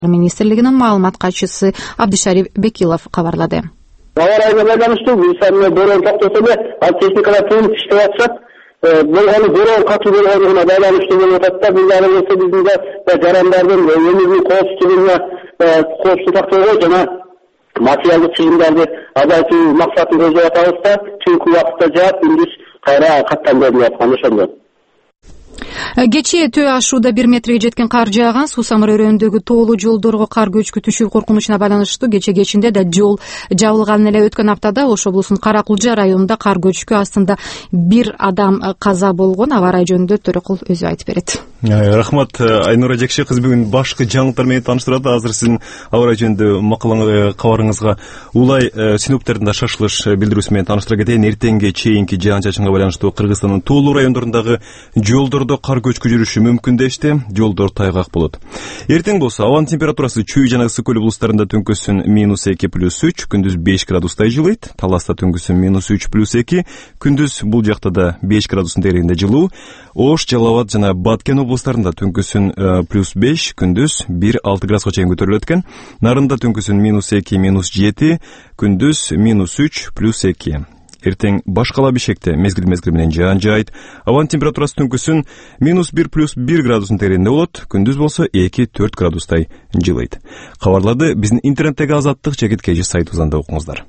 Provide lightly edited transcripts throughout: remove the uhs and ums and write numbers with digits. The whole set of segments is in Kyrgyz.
министрлигинин маалымат катчысы Абдишариф Бекилов кабарлады. Аба ырайына байланыштуу мисалы борон токтосо эле ал техникалар толуп иштеп атышат. Болгону борон катуу болгонуна байланыштуу болуп атат да. Бул дагы болсо биздин да жарандардын өмүрүнүн коопсуздук сактоого жана материалдык чыгымдарды азайтуу максатын көздөп атабыз да. Түнкү убакытта жаап, күндүз кайра каттан берилип аткан ошондо. Кечээ төө ашууда 1 метрге жеткен кар жааган Суу-Самыр өрөөндөгү тоолуу жолдорго кар көчкү түшүү коркунучуна байланыштуу кечээ кечинде да жол жабылган эле. Өткөн аптада Ош облусунун Кара-Кулжа районунда кар көчкү астында 1 адам каза болгон. Аба ырайы жөнүндө Төрөкул өзү айтып берет. Рахмат, Айнура Жекше кыз бүгүн башкы жаңылыктар менен тааныштырат. Азыр сиздин аба ырайы жөнүндө кабарыңызга улай синоптиктердин да шашылыш билдирүүсү менен тааныштыра кетейин. Эртеңге чейинки жаан-чачынга байланыштуу Кыргызстандын тоолуу райондорундагы жолдордо кар көчкү жүрүшү мүмкүн дешти. Жолдор тайгак болот. Эртең болсо абанын температурасы Чүй жана Ысык көл облустарында түнкүсүн -2+3, күндүз 5 градустай жылыйт. Таласта түнкүсүн -3+2, күндүз бул жакта да 5 градустун деңгээлинде жылуу. Ош, Жалал Абад жана Баткен облустарында түнкүсүн +5, күндүз 1-6 градуска чейин көтөрүлөт экен. Нарында түнкүсүн -2, -7, күндүз -3+2. Эртең башкала Бишкекте мезгил менен жаан жаайт. Абанын температурасы түнкүсүн -1+1 градустун деңгээлинде болот. Күндүз болсо 2-4 градустай жылыйт. Кабарларды биздин интернеттеги Азаттык Жегит Кежи сайтыбыздан да окуңуздар.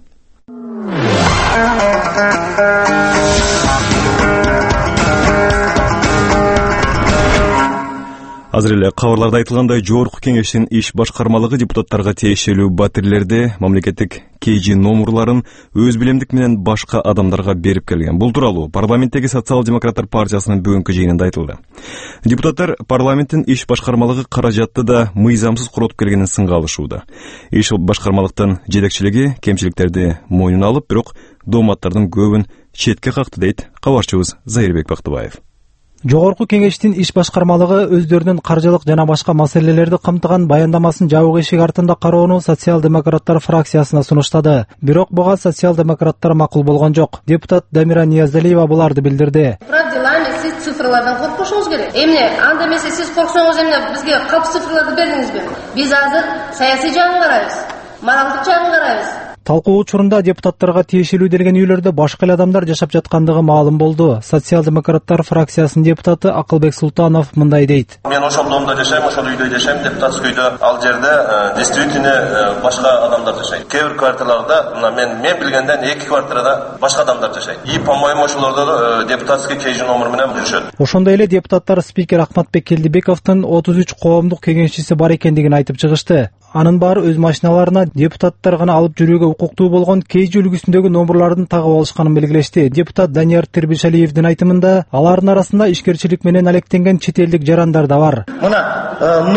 Азыр эле кабарларда айтылгандай, Жогорку Кеңештин иш башкармалыгы депутаттарга тиешелүү батирлерди, мамлекеттик KG номурларын өз билемдик менен башка адамдарга берип келген. Бул тууралуу парламенттеги Социал-демократтар партиясынын бүгүнкү жыйынында айтылды. Депутаттар парламенттин иш башкармалыгы каражатты да мыйзамсыз коротуп келгенин сынга алышууда. Иш башкармалыктын жетекчилиги кемчиликтерди мойнуна алып, бирок дооматтардын көбүн четке какты дейт кабарчыбыз Зайырбек Бактыбаев. Жогорку Кеңештин иш башкармалыгы өздөрүнүн каржылык жана башка маселелерди камтыган баяндамасын жабык эшик артында кароону социал-демократтар фракциясына сунуштады. Бирок буга социал-демократтар макул болгон жок. Депутат Дамира Ниязалиева буларды билдирди. Сиз цифрлардан коркушуңуз керек. Эмне анда эмесе сиз корксоңуз эмне бизге калп цифрларды бердиңизби? Биз азыр саясий жагын карайбыз, моралдык жагын карайбыз. Талкуу учурунда депутаттарга тиешелүү делген үйлөрдө башка эле адамдар жашап жаткандыгы маалым болду. Социал-демократтар фракциясынын депутаты Акылбек Султанов мындай дейт. Мен ошол домдо жашайм, ошол үйдө жашайм, депутатский үйдө. Ал жерде действительно башка адамдар жашайт. Кээ бир квартираларда мен билгенден 2 квартирада башка адамдар жашайт. И по-моему ошолордо депутатский KG номер менен жүрүшөт. Ошондой эле депутаттар спикер Акматбек Келдибековдун 33 коомдук кеңешчиси бар экендигин айтып чыгышты. Анын баары өз машиналарына депутаттар гана алып жүрүүгө укуктуу болгон KG үлгүсүндөгү номерлардын тагып алышканын белгилешти. Депутат Данияр Тербишалиевдин айтымында алардын арасында ишкерчилик менен алектенген чет элдик жарандар да бар. Мына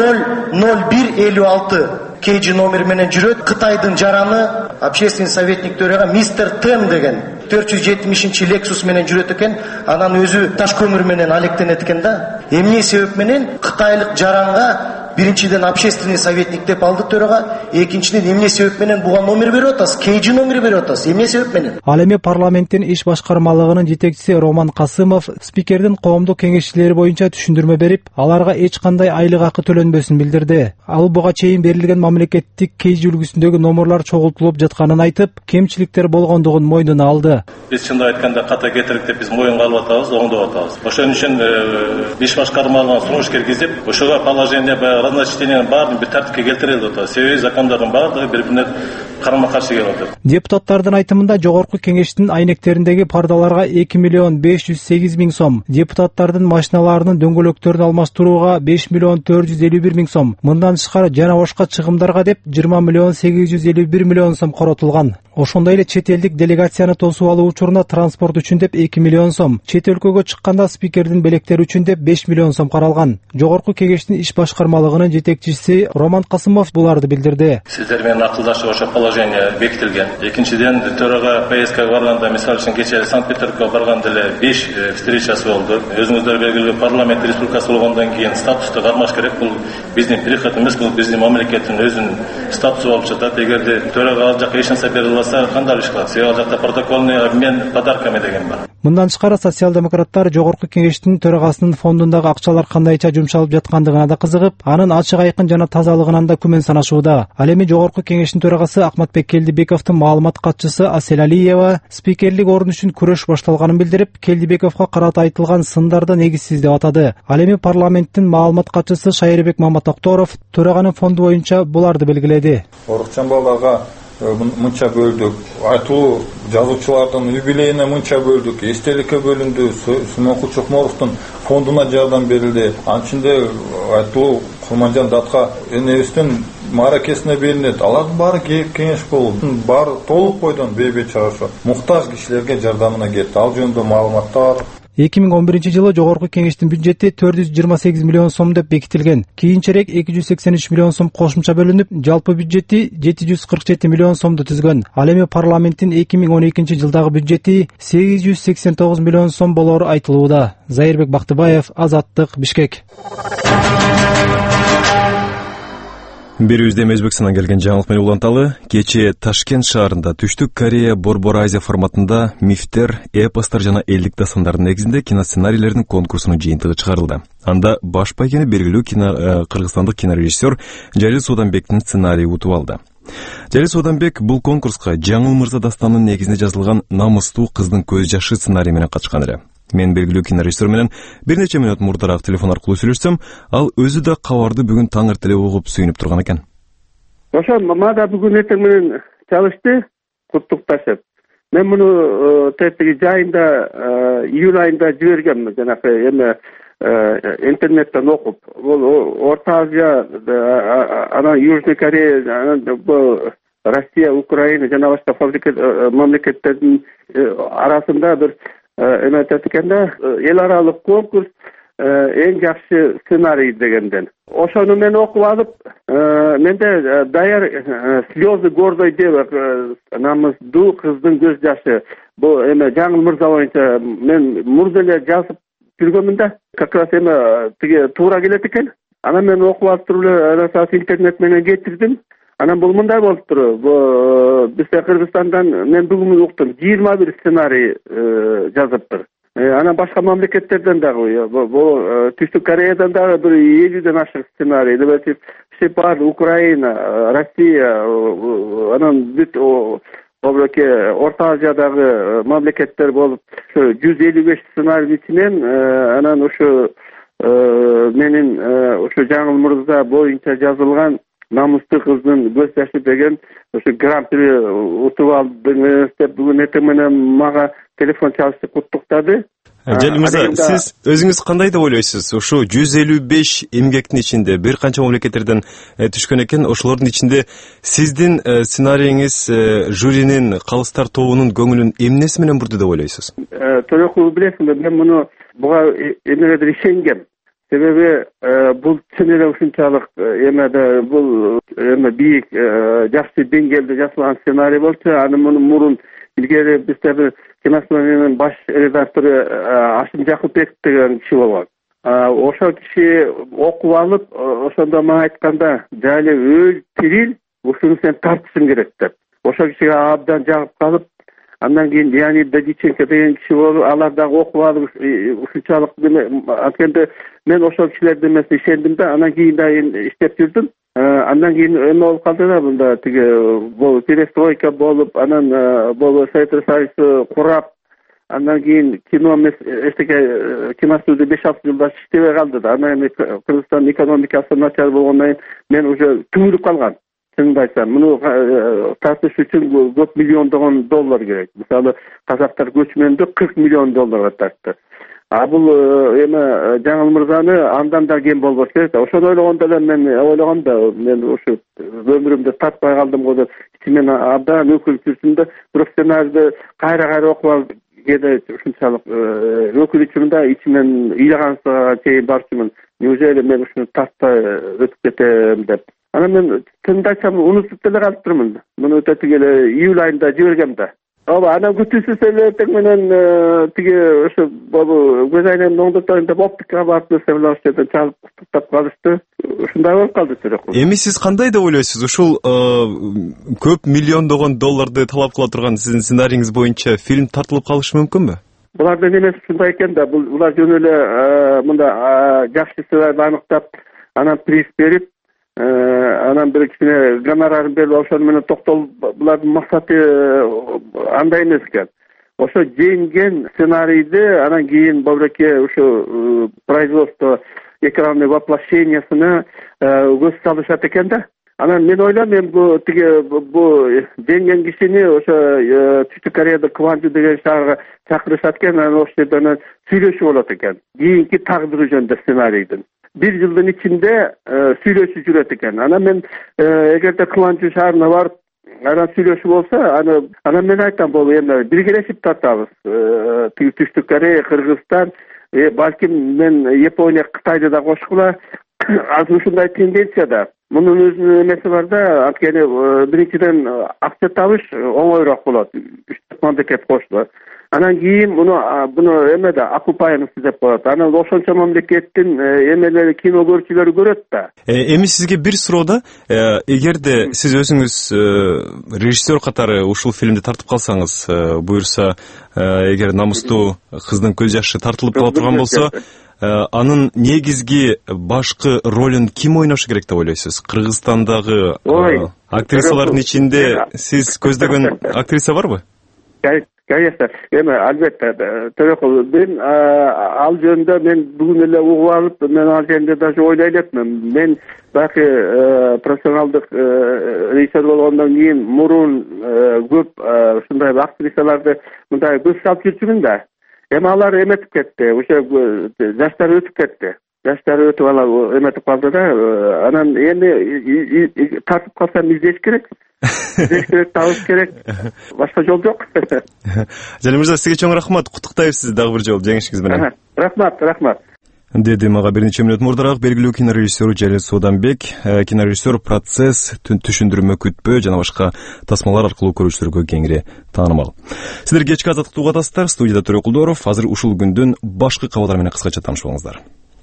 00156 KG номер менен жүрөт. Кытайдын жараны общественный советник төрага мистер Тен деген 470 Lexus менен жүрөт экен. Анан өзү таш көмүр менен алектенет экен да. Эмне себеп менен кытайлык жаранга биринчиден общественный советник деп алды төрага, экинчиден эмне себеп менен буга номер берип атасыз, KG номер берип атасыз, эмне себеп менен? Ал эми парламенттин иш башкармалыгынын жетекчиси Роман Касымов спикердин коомдук кеңешчилери боюнча түшүндүрмө берип, аларга эч кандай айлык акы төлөнбөсүн билдирди. Ал буга чейин берилген мамлекеттик KG үлгүсүндөгү номерлар чогултулуп жатканын айтып, кемчиликтер болгондугун мойнуна алды. Биз чындап айтканда ката кетирик деп биз моюнга алып атабыз, оңдоп атабыз. Ошон үчүн иш башкармалыгына сунуш киргизип, ошого положение разночтениянын баарын бир тартипке келтирелди атат. Себеби закондордун баардыгы бири-бирине карама-каршы келип атат. Депутаттардын айтымында Жогорку Кеңештин айнектериндеги пардаларга 2.508.000 сом, депутаттардын машиналарынын дөңгөлөктөрүн алмаштырууга 5.451.000 сом, мындан тышкары жана башка чыгымдарга деп 20.851.000 сом коротулган. Ошондой эле чет элдик делегацияны тосуп алуу учуруна транспорт үчүн деп 2 миллион сом, чет өлкөгө чыкканда спикердин белектери үчүн деп 5 миллион сом каралган. Жогорку Кеңештин иш башкармалыгынын жетекчиси Роман Касымов буларды билдирди. Сиздер менен акылдашып ошо положение бекитилген. Экинчиден төрага поездкага барганда, мисалы үчүн кечээ Санкт-Петербургка барганда эле 5 встречасы болду. Өзүңүздөр белгилүү парламент республикасы болгондон кийин статусту кармаш керек. Бул биздин приход эмес, бул биздин мамлекеттин өзүнүн статусу болуп жатат. Эгерде төрага ал жака эч нерсе берилбаса, кандай иш кылат? Себеби ал жакта протокольный обмен подарками деген бар. Мындан тышкары социал-демократтар жогорку кеңештин төрагасынын фондундагы акчалар кандайча жумшалып жаткандыгына да кызыгып, анын ачык айкын жана тазалыгынан да күмөн санашууда. Ал эми жогорку кеңештин төрагасы Акматбек Келдибековдун маалымат катчысы Асель Алиева спикерлик орун үчүн күрөш башталганын билдирип, Келдибековго карата айтылган сындарды негизсиз деп атады. Ал эми парламенттин маалымат катчысы Шайырбек Маматокторов төраганын фонду боюнча буларды белгиледи. Орукчанбалдарга мынча бөлдүк, айтуу жазуучулардын юбилейине мынча бөлдүк, эстеликке бөлүндү, Сымокул Чокморовдун фондуна жардам берилди. Анчында айтуу Курманжан Датка энебиздин мааракесине берилет. Алардын баары кеңеш болуп, баары толук бойдон бейбечара муктаж кишилерге жардамына кетти. Ал жөнүндө маалыматтар 2011-жылы жогорку кеңештин бюджети 428 миллион сом деп бекитилген. Кийинчерээк 283 миллион сом кошумча бөлүнүп, жалпы бюджети 747 миллион сомду түзгөн. Ал эми парламенттин 2012-жылдагы бюджети 889 миллион сом болору айтылууда. Зайырбек Бактыбаев, Азаттык, Бишкек. Берүүбүздө Өзбекстандан келген жаңылык менен уланталы. Кечээ Ташкент шаарында Түштүк Корея Борбор Азия форматында мифтер, эпостор жана элдик дастандардын негизинде киносценарийлердин конкурсунун жыйынтыгы чыгарылды. Анда баш байгени белгилүү кыргызстандык кинорежиссер Жалил Сууданбектин сценарийи утуп алды. Жалил Сууданбек бул конкурска Жаңыл Мырза дастанынын негизинде жазылган Намыстуу кыздын көз жашы сценарий менен катышкан эле. Мен белгилүү кинорежиссер менен бир нече мүнөт мурдараак телефон аркылуу сүйлөшсөм, ал өзү да кабарды бүгүн таң эртеле угуп сүйүнүп турган экен. Ошо мада бүгүн эртең менен чалышты, куттукташып. Мен муну тетиги жайында июль айында жибергем, жанагы эме интернеттен окуп. Бул Орто Азия, анан Южный Корея, анан Россия, Украина жана башка мамлекеттердин арасында бир эметет экенде, эл аралык конкурс эң жакшы сценарий дегенден. Ошону мен окуп алып, менде даяр слезы гордой девы, намыстуу кыздын көз жашы. Бул эме Жаңыл Мырза боюнча мен мурда эле жазып жүргөмүн да. Как раз эме тиги туура келет экен. Анан мен окуп алып туруп эле интернет менен кетирдим. Анан бул мындай болуптур. Бизде Кыргызстандан мен бүгүн уктум 21 сценарий жазыптыр. Анан башка мамлекеттерден дагы, бул Түштүк Кореядан дагы бир 50ден ашык сценарий, деп Сепар, Украина, Россия, анан бүт Орто Азиядагы мамлекеттер болуп, 155 сценарийдин ичинен анан ушу менин ушу Жаңыл Мырза боюнча жазылган Намыстуу кыздын көз жашы деген ушу гран-при утуп алдыңыз деп бүгүн эртең менен мага телефон чалышып куттуктады. Жалил Мырза, сиз өзүңүз кандай деп ойлойсуз? Ушу 155 эмгектин ичинде бир канча мамлекеттерден түшкөн экен, ошолордун ичинде сиздин сценарийиңиз жюринин, калыстар тобунун көңүлүн эмнеси менен бурду деп ойлойсуз? Төрөкул билесиңби, мен муну буга эмнегедир ишенгем. Себеби бул чын эле ушунчалык эмеде бул эме бийик жакшы деңгээлде жазылган сценарий болчу. Аны мурун илгери бизде бир киностудиянын баш редактору Ашим Жакупбек деген киши болгон. Ошол киши окуп алып, ошондо мага айтканда, жайлы өз тирил ушуну сен тартышың керек деп. Ошол кишиге абдан жагып калып, андан кийин Леонид Дадиченко деген киши болуп, алар дагы окуп алып ушунчалык анткенде мен ошол кишилердин эмесине ишендим да, андан кийин да иштеп жүрдүм. Андан кийин эме болуп калды да, мында тиги перестройка болуп, анан Совет Союзу курап, андан кийин кино эстеке киностудия 5-6 жылда иштебей калды да. Анан Кыргызстандын экономикасы начар болгондон кийин мен уже түңүлүп калгам. Чынын айтсам, муну тартыш үчүн көп миллиондогон доллар керек. Мисалы, казактар көчмөндө 40 миллион долларга тартты. Бул эме Жаңыл Мырзаны андан да кем болбош керек. Ошону ойлогондо эле мен ойлогом да, мен ушу өмүрүмдө тартпай калдым го деп ичимен абдан өкүнүп жүрдүм да. Бирок сценарийди кайра окуп алып кээде ушунчалык өкүнүчүмүн да, ичимен ыйлаганга чейин барчумун. Неужели мен ушуну тартпай өтүп кетем деп. Анан мен чынын айтсам унутуп деле калыптырмын. Муну тетиги эле июль айында жибергем да. Анан күтүүсүз эле эртең менен тиги ошо көз айнемдин оңдотоюнда оптикага барып келсем эле ошол жерден чалып куттуктап калышты. Ушундай болуп калды Төрөкул. Эми сиз кандай деп ойлойсуз? Ушул көп миллиондогон долларды талап кыла турган сиздин сценарийиңиз боюнча фильм тартылып калышы мүмкүнбү? булардын эмеси ушундай экен да, булар жөн эле мында жакшы сыйларды аныктап, анан приз берип, анан бир кичине гонорарын берип, ошону менен токтолуп, булардын максаты андай эмес экен. Ошо жеңген сценарийди анан кийин бобуреке ушу производство экранный воплощениясына көз салышат экен да. Анан мен ойлойм, бул жеңген кишини ошо Түштүк Кореяда Кванжу деген шаарга чакырышат экен, анан ошол жерден сүйлөшүү болот экен. Кийинки тагдыры жөнүндө сценарийдин. 1 жылдын ичинде сүйлөшүү жүрөт экен. Анан мен эгерде Кванжу шаарына барып, анан сүйлөшүү болсо, анан мен айтам, бул эми биргелешип тартабыз. Түштүк Корея, Кыргызстан, балким мен Япония, Кытайды да кошкула. Азыр ушундай тенденцияда. Мунун өзүнүн эмеси бар да, анткени биринчиден акча табыш оңойрок болот. 3 мамлекет кошулат. Анан кийин буну эмеде оккупаемость деп коет. Анан ошончо мамлекеттин эмелери, кино көрүүчүлөрү көрөт да. Эми сизге бир суроо да, эгерде сиз өзүңүз режиссер катары ушул фильмди тартып калсаңыз, буюрса, эгер намустуу кыздын көз жашы тартылып кала турган болсо, анын негизги башкы ролун ким ойношу керек деп ойлойсуз? Кыргызстандагы актрисалардын ичинде сиз көздөгөн актриса барбы? Конечно, эми албетте, Төрөкул, мен ал жөнүндө мен бүгүн эле угуп алып, мен ал жөнүндө даже ойлой элекмин. Мен баки профессионалдык режиссер болгондон кийин мурун көп ушундай актрисаларды мындай көз салып жүрчүмүн да. Эми алар эметип кетти, ошо жаштары өтүп кетти. Жаштары өтүп алып эметип калды да, анан эми тартып калсам издеш керек. Издеш керек, табыш керек. Башка жол жок. Жалил мырза, сизге чоң рахмат. Куттуктайбыз сизди дагы бир жолу жеңишиңиз менен. Рахмат. Деди мага бир нече мүнөт мурдараак белгилүү кинорежиссер Жалил Сооданбек. Кинорежиссер процесс, түшүндүрмө күтпөө жана башка тасмалар аркылуу көрүүчүлөргө кеңири таанымал. Сиздер кечки азаттыкты угатасыздар. Студияда Төрөкулдоров. Азыр ушул күндүн башкы кабарлары менен кыскача таанышып алыңыздар.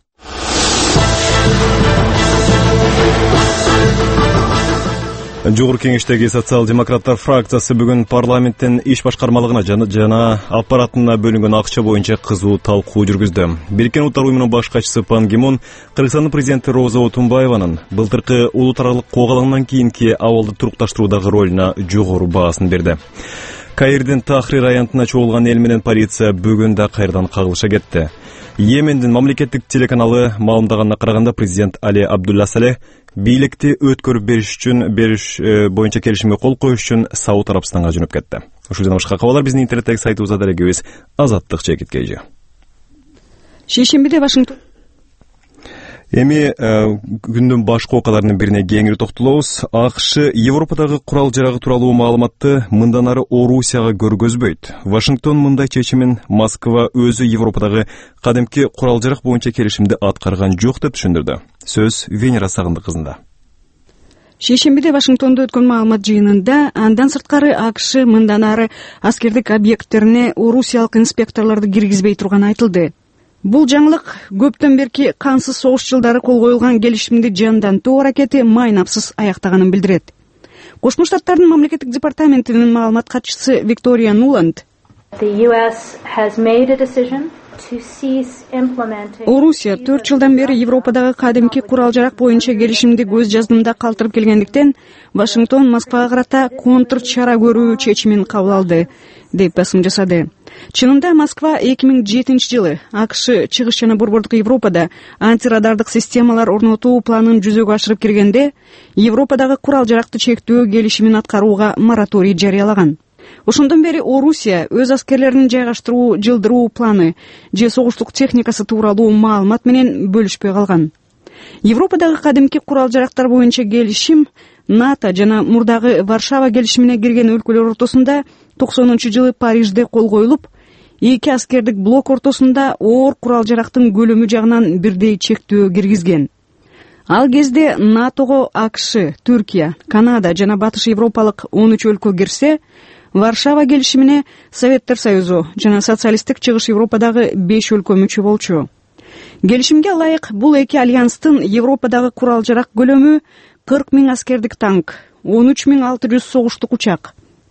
Жогорку кеңештеги социал-демократтар фракциясы бүгүн парламенттин иш башкармалыгына жана аппаратына бөлүнгөн акча боюнча кызуу талкуу жүргүздү. Бириккен Улуттар уюмунун баш катчысы Пан Ги Мун Кыргызстандын президенти Роза Отунбаеванын былтыркы улут аралык коогалаңдан кийинки абалды турукташтыруудагы ролуна жогору баасын берди. Каирдин Тахрир аянтына чогулган эл менен полиция бүгүн да кайрадан кагылыша кетти. Йемендин мамлекеттик телеканалы маалымдаганына караганда, президент Али Абдулла Салех бийликти өткөрүп бериш боюнча келишимге кол коюш үчүн Сауд Арабстанга жөнөп кетти. Ушул жана башка кабарлар биздин интернеттеги сайтыбызда дарегибиз Азаттык чекиткейжи. Шейшембиде Вашингтон. Эми күндүн башкы окуяларынын бирине кеңири токтолобуз. АКШ Европадагы курал жарагы тууралуу маалыматты мындан ары Орусияга көргөзбөйт. Вашингтон мындай чечимин Москва өзү Европадагы кадимки курал жарак боюнча келишимди аткарган жок деп түшүндүрдү. Сөз Венера Сагындык кызында. Шейшембиде Вашингтондо өткөн маалымат жыйынында андан сырткары АКШ мындан ары аскердик объекттерине орусиялык инспекторлорду киргизбей турганы айтылды. Бул жаңылык көптөн берки кансыз согуш жылдары кол коюлган келишимди жандантуу аракети майнапсыз аяктаганын билдирет. Кошмо Штаттардын мамлекеттик департаментинин маалымат катчысы Виктория Нуланд Орусия 4 жылдан бери Европадагы кадимки курал жарак боюнча келишимди көз жаздымда калтырып келгендиктен Вашингтон Москвага карата контр чара көрүү чечимин кабыл алды, деп басым жасады. Чынында Москва 2007 жылы АКШ чыгыш жана борбордук Европада антирадардык системалар орнотуу планын жүзөгө ашырып киргенде Европадагы курал жаракты чектөө келишимин аткарууга мораторий жарыялаган. Ошондон бери Орусия өз аскерлерин жайгаштыруу, жылдыруу планы же согуштук техникасы тууралуу маалымат менен бөлүшпөй калган. Европадагы кадимки курал жарактар боюнча келишим НАТО жана мурдагы Варшава келишимине кирген өлкөлөр ортосунда 90-жылы Парижде кол коюлуп, эки аскердик блок ортосунда оор курал жарактын көлөмү жагынан бирдей чектөө киргизген. Ал кезде НАТОго АКШ, Түркия, Канада жана Батыш Европалык 13 өлкө кирсе, Варшава келишимине Советтер Союзу жана социалисттик чыгыш Европадагы 5 өлкө мүчө болчу. Келишимге ылайык бул эки альянстын Европадагы курал жарак көлөмү 40 000 аскердик танк, 13 600 согуштук учак,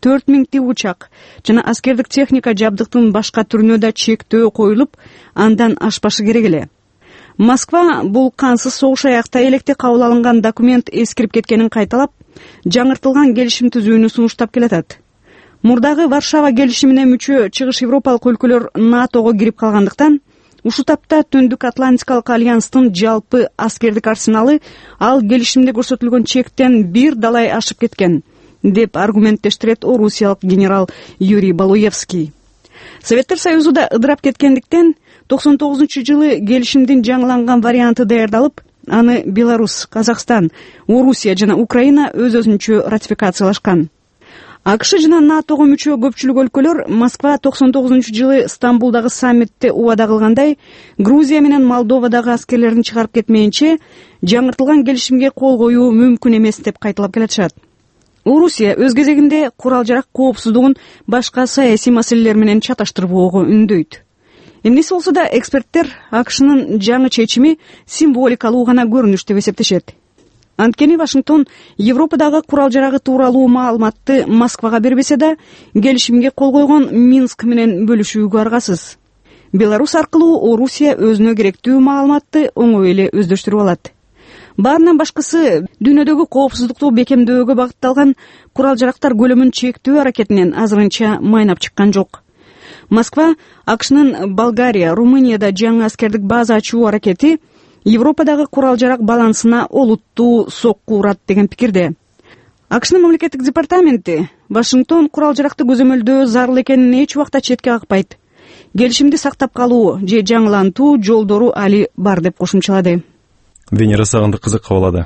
4000 учак жана аскердик техника жабдыктын башка түрүнө да чектөө коюлуп, андан ашпашы керек эле. Москва бул кансыз согуш аякта электе кабыл алынган документ эскирип кеткенин кайталап, жаңыртылган келишим түзүүнү сунуштап келатат. Мурдагы Варшава келишимине мүчө чыгыш Европалык өлкөлөр НАТОго кирип калгандыктан, ушул тапта Түндүк Атлантикалык альянстын жалпы аскердик арсеналы ал келишимде көрсөтүлгөн чектен бир далай ашып кеткен, деп аргументтештирет орусиялык генерал Юрий Балуевский. Советтер Союзу да ыдырап кеткендиктен 99-жылы келишимдин жаңыланган варианты даярдалып, аны Беларусь, Казакстан, Орусия жана Украина өз-өзүнчө ратификациялашкан. АКШ жана НАТОго мүчө көпчүлүк өлкөлөр Москва 99-жылы Стамбулдагы саммитте убада кылгандай, Грузия менен Молдовадагы аскерлерин чыгарып кетмейинче жаңыртылган келишимге кол коюу мүмкүн эмес деп кайталап келатышат. Орусия өз кезегинде курал-жарак коопсуздугун башка саясий маселелер менен чаташтырбоого үндөйт. Эмнеси болсо да эксперттер АКШнын жаңы чечими символикалуу гана көрүнүш деп эсептешет. Анткени Вашингтон Европадагы курал-жарагы тууралуу маалыматты Москвага бербесе да, келишимге кол койгон Минск менен бөлүшүүгө аргасыз. Беларусь аркылуу Орусия өзүнө керектүү маалыматты оңой эле өздөштүрүп алат. Баарынан башкысы, дүйнөдөгү коопсуздукту бекемдөөгө багытталган курал-жарактар көлөмүн чектөө аракетинен азырынча майнап чыккан жок. Москва АКШнын Болгария, Румынияда жаңы аскердик база ачуу аракети Европадагы курал-жарак балансына олуттуу сокку урат деген пикирде. АКШнын мамлекеттик департаменти Вашингтон курал-жаракты көзөмөлдөө зарыл экенин эч убакта четке какпайт. Келишимди сактап калуу же жаңылантуу жолдору али бар деп кошумчалады. Венера Сагындык кызык кабылады.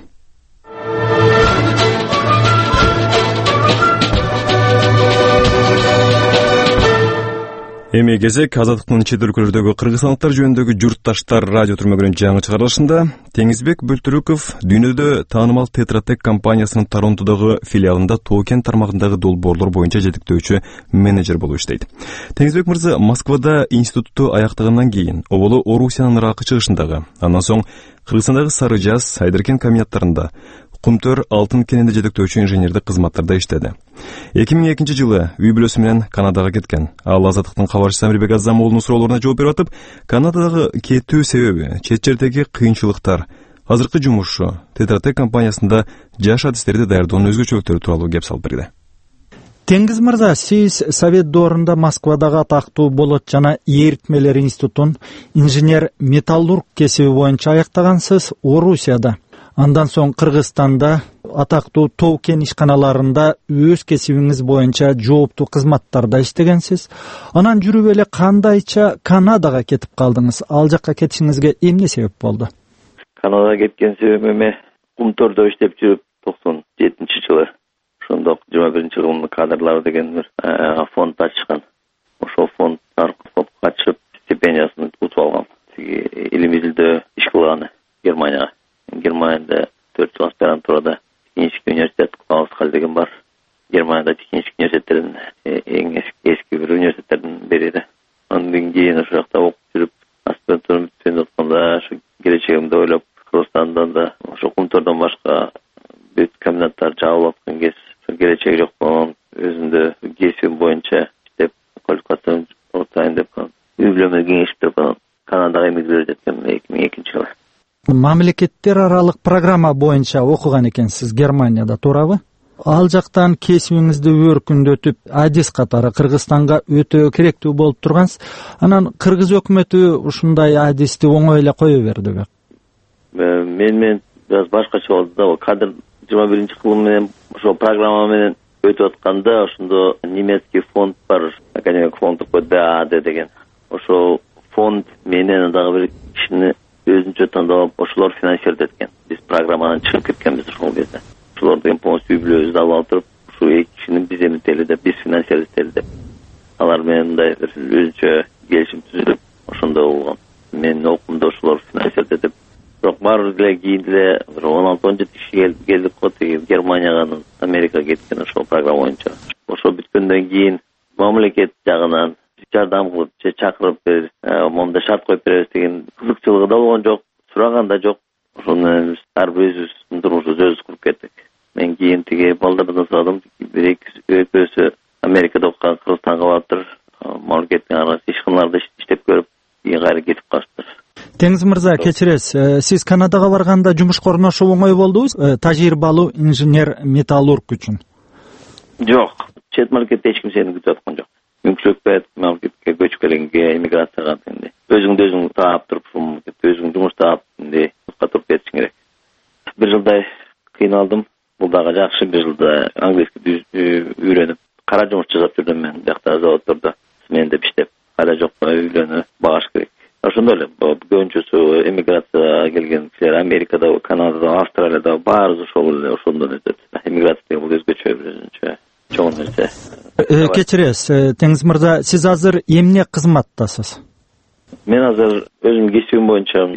Эми кезек азаттыктын чет өлкөлөрдөгү кыргызстандыктар жөнүндөгү журтташтар радио түрмөгүнүн жаңы чыгарылышында Теңизбек Бөлтүрүков дүйнөдө таанымал Тетротек компаниясынын Торонтодогу филиалында Токен тармагындагы долбоорлор боюнча жетектөөчү менеджер болуп иштейт. Теңизбек мырза Москвада институтту аяктагандан кийин оболу Орусиянын ыракы чыгышындагы, андан соң Кыргызстандагы Сары Жаз, Айдеркен комбинаттарында Кумтөр алтын кенинде жетектөөчү инженердик кызматтарда иштеди. 2002-жылы үй бүлөсү менен Канадага кеткен. Ал азаттыктын кабарчысы Амирбек Азам уулунун суроолоруна жооп берип атып, Канададагы кетүү себеби, чет жердеги кыйынчылыктар, азыркы жумушу, Тетротек компаниясында жаш адистерди даярдоонун өзгөчөлүктөрү тууралуу кеп салып берди. Теңиз мырза, сиз Совет доорунда Москвадагы атактуу болот жана эритмелер институтун инженер-металлург кесиби боюнча аяктагансыз Орусияда. Андан соң Кыргызстанда атактуу тоо кен ишканаларында өз кесибиңиз боюнча жооптуу кызматтарда иштегенсиз. Анан жүрүп эле кандайча Канадага кетип калдыңыз? Ал жакка кетишиңизге эмне себеп болду? Канадага кеткен себебиме Кумтөрдө иштеп жүрүп 97-жылы ошондо 21-жылдын кадрлары деген бир фонд ачышкан. Ошол фонд аркылуу катышып стипендиясын утуп алгам. Илим изилдөө иш кылганы Германияга. Германияда 4 жыл аспирантурада технический университет Клаусхаль деген бар. Германияда технический университеттердин эң эски бир университеттердин бири да. Андан кийин ошол жакта окуп жүрүп, аспирантураны бүтүп атканда ошо келечегимди ойлоп, Кыргызстандан да ошо Кумтөрдөн башка бүт комбинаттар жабылып аткан кез, келечеги жок болгон өзүндө кесибим боюнча иштеп, квалификациям отайын деп, үй бүлөмө кеңешип туруп Канадага эмигрировать эткем 2002-жылы. Мамлекеттер аралык программа боюнча окуган экенсиз Германияда, туурабы? Ал жактан кесибиңизди өркүндөтүп, адис катары Кыргызстанга өтө керектүү болуп тургансыз. Анан кыргыз өкмөтү ушундай адисти оңой эле кое бердиби? Мен biraz башкача болду да. Кадр 21-жылы менен ошо программа менен өтүп атканда, ошондо немецкий фонд бар, академик фонд ДАД деген. Ошол фонд менен дагы бир кишини өзүнчө тандап, ошолор финансировать эткен. Биз программадан чыгып кеткенбиз ошол кезде. Ошолордун полностью үй-бүлөбүздү алып отуруп, ушу эки кишини биз эметели деп, биз финансировать этели деп. Алар менен мындай өзүнчө келишим түзүлүп, ошондой болгон. Мен окумда ошолор финансировать этип, бирок баары эле кийин эле 16-17 киши келдик го, Германияга, Америкага кеткен ошол программа боюнча. Ошол бүткөндөн кийин мамлекет жагынан жардам кылып, чакырып берип, момда шарт коюп беребиз деген кызыкчылыгы да болгон жок, сураган да жок. Ошону биз ар бирибиздин турмушубузду өзүбүз куруп кеттик. Мен кийин тиги балдардан сурадым, бир экөөсү Теңиз мырза, кечиресиз. Сиз Канадага барганда жумушка орношуу оңой болдубу? Тажрыйбалуу инженер металлург үчүн. Жок, чет мамлекетте эч ким сени күтүп аткан жок. Мүмкүнчүлүк берет мамлекетке көчүп келгенге, эмиграцияга дегенде. Өзүң таап туруп, өзүң жумуш таап, катып кетишиң керек. Bir жылдай кыйналдым. Бул дагы жакшы. Bir жылда английский үйрөнүп, кара жумуш жасап жүрдүм мен. Биякта заводдордо сменде иштеп, кара жокко үйлөнүп багыш керек. Ошондой эле көбүнчөсү эмиграцияга келген кишилер Америкада, Канадада, Австралияда баары ошондон өтөт. Эмиграция бул өзгөчө бир чоң нерсе. Кечиресиз, Теңиз мырза, сиз азыр эмне кызматтасыз? Мен азыр өзүм кесибим боюнча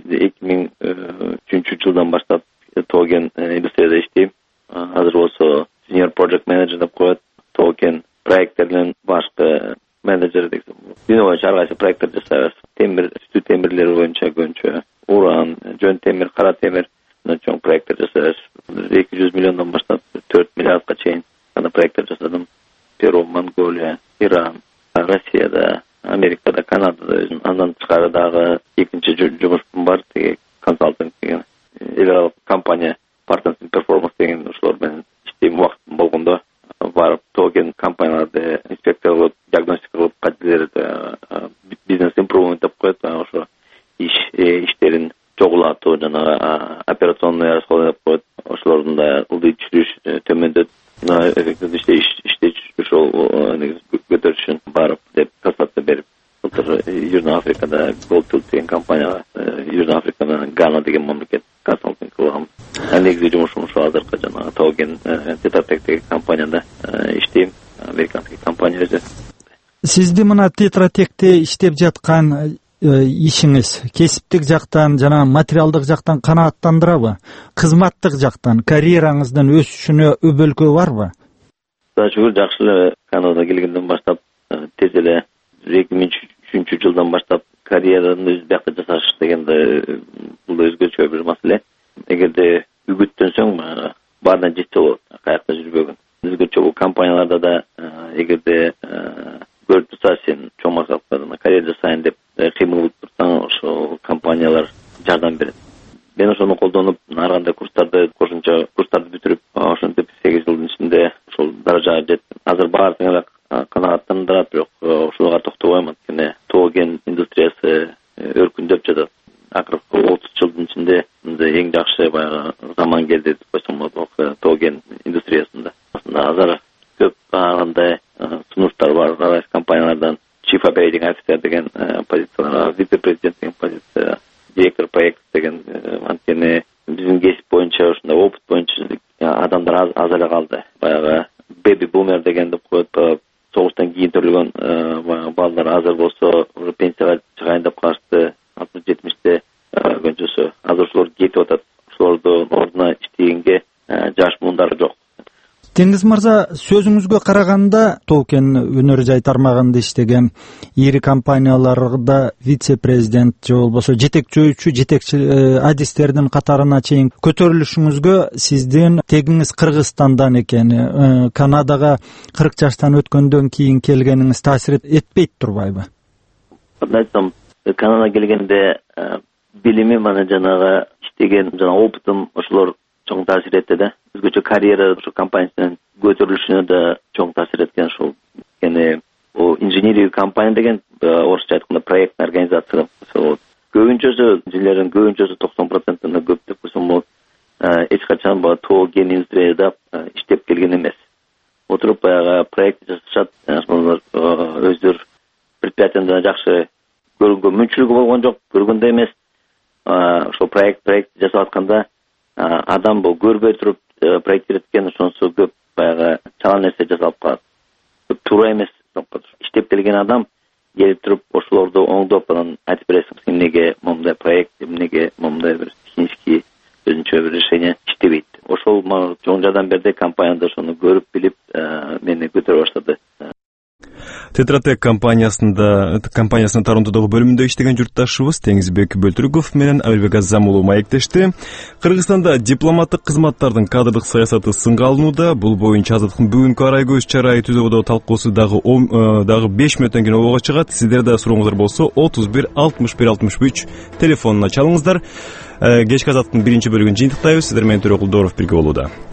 2003-жылдан баштап тоген индустрияда иштейм. Азыр болсо senior project manager деп коет. Тоген проекттердин башкы менеджер деген. Дүйнө боюнча ар кайсы проекттер жасайбыз. Темир, сүт темирлери боюнча көбүнчө уран, жөн темир, кара темир чоң проекттер жасайбыз. 200 миллиондон баштап 4 миллиардга чейин аны проекттер жасадым. Перу, Монголия, Иран, Россияда, Америкада, Канадада өзүм. Андан тышкары дагы экинчи жумушум бар, консалтинг деген эл аралык компания Partners in Performance деген ошолор менен иштейм. Убактым болгондо барып тоген компанияларды инспекция кылып, диагностика кылып, кадрлерди бизнес импрувмент деп коет. Ошо иштерин чогулатуу, жана операционный расходы деп коет. Ошолордун да ылдый түшүрүш, төмөндөт эффективдүү ошол көтөрүш үчүн барып деп консультация берип, былтыр Южный Африкада Goldfield деген компанияга, Южный Африкада Гана деген мамлекет консалтинг кылгам. Негизи жумушум ошо азыркы жана тоген Tetra-Tech деген компанияда иштейм. Американский компания өзү. Сизди мына Tetra-Tech'те иштеп жаткан ишиңиз кесиптик жактан жана материалдык жактан канааттандырабы? Кызматтык жактан карьераңыздын өсүшүнө өбөлкө барбы? Шүгүр жакшы эле. Канадага келгенден баштап тез эле 2003-жылдан баштап карьераны өз биякта жасаш дегенде бул өзгөчө бир маселе. Эгерде үгүттөнсөң, баарына жетсе болот, каякта жүрбөгөн. Өзгөчө бул компанияларда да эгерде көрүп турса сен чоң максаттарына карьера жасайын деп кыймыл кылып турсаң, ошол компаниялар жардам берет. Мен ошону колдонуп, ар кандай кошумча курстарды бүтүрүп, ошентип 8 жылдын ичинде ошол даражага жеттим. Азыр баардыгы эле канааттандырат, бирок ошолорго токтобойм. Анткени тоген индустриясы өркүндөп жатат. Акыркы 30 жылдын ичинде эң жакшы баягы заман келди деп койсом болот тоген индустриясында. Азыр көп андай сунуштар бар, ар кайсы компаниялардан Chief Operating Officer деген позицияларга, вице-президент деген позиция, директор проект деген. Анткени биздин кесип боюнча, ушундай опыт боюнча адамдар аз эле калды. Баягы baby boomer деген деп коет, согуштан кийин төрөлгөн балдар азыр болсо уже пенсияга чыгайын деп калышты. 60-70-те көбүнчөсү азыр ошолор кетип атат. Ошолордун ордуна иштегенге жаш муундар жок. Теңиз мырза, сөзүңүзгө караганда токен өнөр жай тармагында иштеген ири компанияларда вице-президент же болбосо жетекчи адистердин катарына чейин көтөрүлүшүңүзгө сиздин тегиңиз Кыргызстандан экени, Канадага 40 жаштан өткөндөн кийин келгениңиз таасир этпейт турбайбы? Айтсам, Канадага келгенде билимим, жанагы иштеген жана опытым ошолор чоң таасир этти да. Өзгөчө карьера ошо компаниясынын көтөрүлүшүнө да чоң таасир эткен ошол. Яны бул инженерия компания деген орусча айтканда проектный организация деп болот. Көбүнчөсү инженерлердин көбүнчөсү 90%-ына көп деп койсом болот. Эч качан бул тоген индустрияда иштеп келген эмес. Отуруп баягы проект жасашат, өздөрү предприятияда жакшы көргөнгө мүмкүнчүлүгү болгон жок, көргөндө эмес. Ошол проект жасап атканда адам бул көрбөй туруп проекттереткен ошонсу көп баягы чала нерсе жасалып калат. Көп туура эмес. Иштеп келген адам келип туруп ошолорду оңдоп анан айтып бересиң, эмнеге момундай проект, эмнеге момундай бир технический өзүнчө бир решение иштебейт. Ошол чоң жардам берди. Компанияда ошону көрүп билип мени көтөрө баштады. Тетротек компаниясынын Торонтодогу бөлүмүндө иштеген журтташыбыз Теңизбек Бөлтүрүков менен Абилбек Азам уулу маектешти. Кыргызстанда дипломаттык кызматтардын кадрдык саясаты сынга алынууда. Бул боюнча Азаттыктын бүгүнкү арай-көз чарайы түзүүгө талкуусу дагы 5 мүнөттөн кийин обого чыгат. Сиздер да сурооңуздар болсо 31 61 63 телефонуна чалыңыздар. Кечки Азаттыктын биринчи бөлүгүн жыйынтыктайбыз. Сиздер менен Төрөкул Дооров бирге болууда.